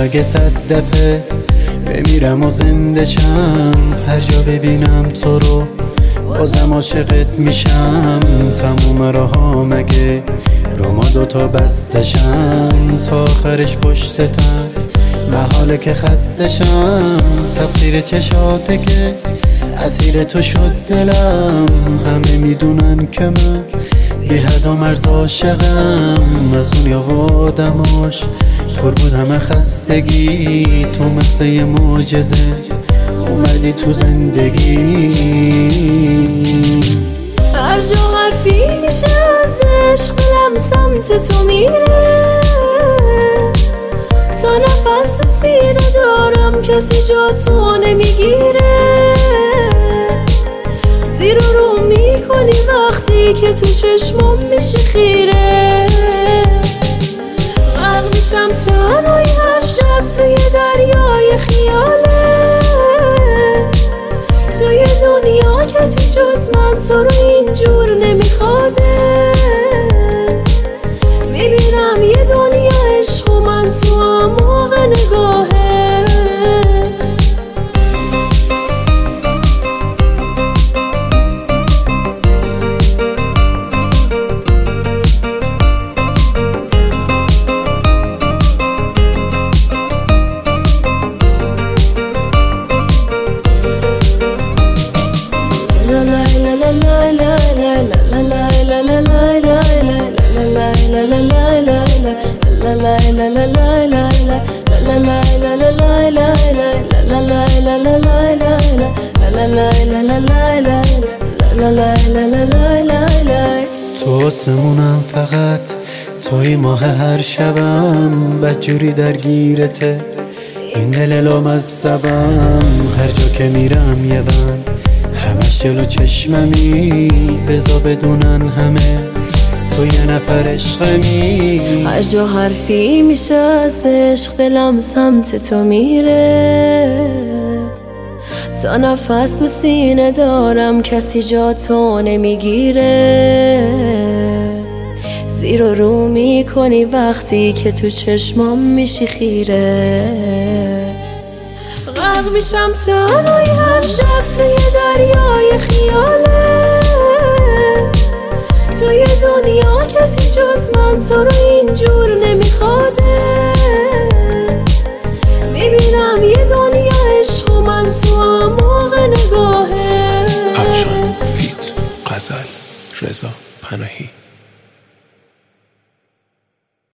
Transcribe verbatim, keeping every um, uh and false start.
اگه صد دفعه بمیرم و زنده شم، هر جا ببینم تو رو بازم عاشقت میشم. تموم راهام اگه رو ما دوتا بستشم، تا آخرش پشتتم محاله که خستشم. تقصیر چشاته که اسیر تو شد دلم، همه میدونن که من بی حد و مرز عاشقم. از دنیا و آدماش پر بود همه خستگی، تو مثل یه معجزه اومدی تو زندگی. هر جا حرفی میشه از عشق دلم سمت تو میره، تا نفس تو سینه دارم کسی جا تو نمیگیره. زیر و رو میکنی وقتی که تو چشمام میشه خیره. غرق میشم تنهایی هر شب توی دریای خیاله، توی دنیا کسی جز من تو رو اینجور نمیخواده. میبینم یه دنیا عشق و من تو اعماق نگاهت. تو آسمونم فقط توی ماه هر شبم، بدجوری درگیرته این دل لامصبم. هر جا که میرم یه بند همش جلو چشممی، بزا بدونن همه تو یه نفر عشقمی. هر جا حرفی میشه از عشق دلم سمت تو میره، تا نفس تو سینه دارم کسی جا تو نمیگیره. زیر و رو میکنی وقتی که تو چشمام میشی خیره. غرق میشم تنهایی هر شب توی دریای خیاله، توی دنیا کسی جز من تو رو اینجور نمیخواده. میبینم یه دنیا عشق و من تو اعماق نگاهت. افشان فیت غزل رضا پناهی.